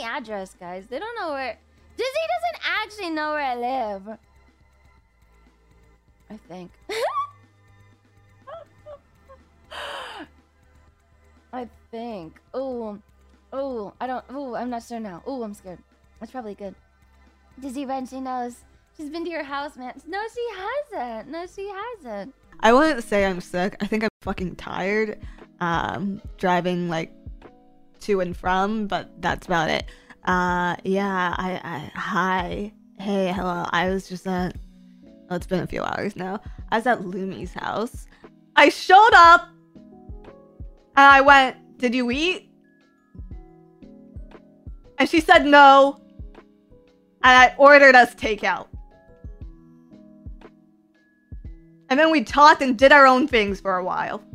my address, guys. They don't know where... Dizzy doesn't actually know where I live. I think. I think. Oh, I don't... Oh, I'm not sure now. Oh, I'm scared. That's probably good. Dizzy Ren, she knows. She's been to your house, man. No, she hasn't. No, she hasn't. I wouldn't say I'm sick. I think I'm fucking tired. Driving, like, to and from, but that's about it. Yeah, hi. Hey, hello. I was just at... Oh, it's been a few hours now. I was at Lumi's house. I showed up! And I went, did you eat? And she said no. And I ordered us takeout. And then we talked and did our own things for a while.